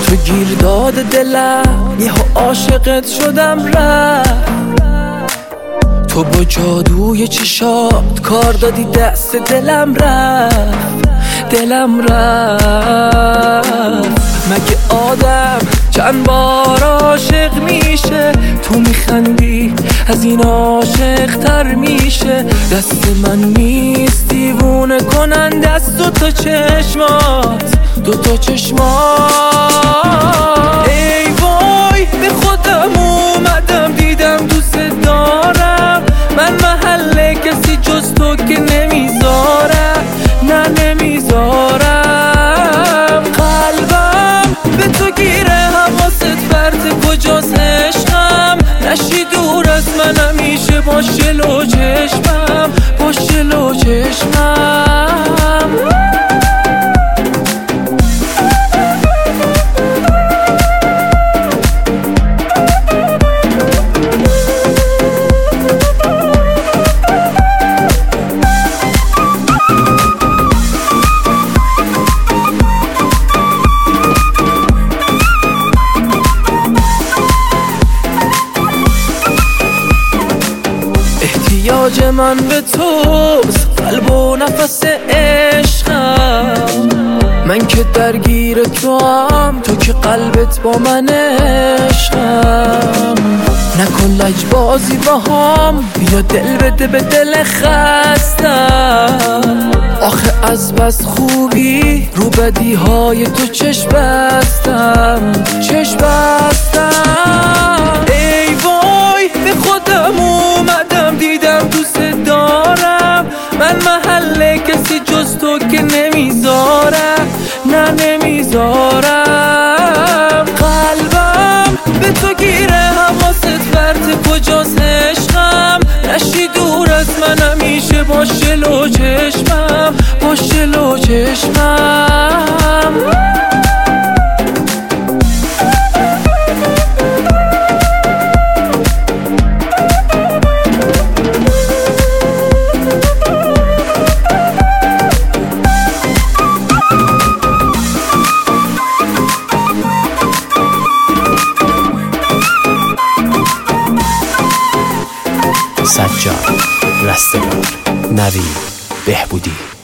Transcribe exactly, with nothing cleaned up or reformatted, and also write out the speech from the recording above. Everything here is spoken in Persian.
تو گیر داد دلم، یه عاشقت شدم رفت. تو با جادوی چشات کار دادی دست دلم رفت، دلم رفت. مگه آدم چند بار عاشق میشه؟ تو میخندی از این عاشق تر میشه. دست من نیست دیوونه کنن دست دو تا چشمات، دو تا چشمات. ای وای به خودم اومدم دیدم دوست دارم. من محل کسی جز تو که نمیذارم، نه نمیذارم. قلبم به تو گیره، حواست پرت کجاست عشقم. نشی دور از من همیشه، باش جلو چشمم، باش جلو چشمم. احتیاج من به توست، قلب و نفس عشقم. من که درگیر تو هم، تو که قلبت با من عشقم. نکن لجبازی با هم، بیا دل بده به دل خستم. آخه از بس خوبی رو بدی های تو چشم بستم، چشم بستم. ای وای به خودم اومدم دیدم دوست دارم. من محل کسی جز تو که نمیذارم، نه نمیذارم. قلبم به تو گیره، حواست پرت کجاست عشقم. نشی دور از من همیشه، باش جلو چشمم، باش جلو چشمم. سجاد رستگار، نوید بهبودی.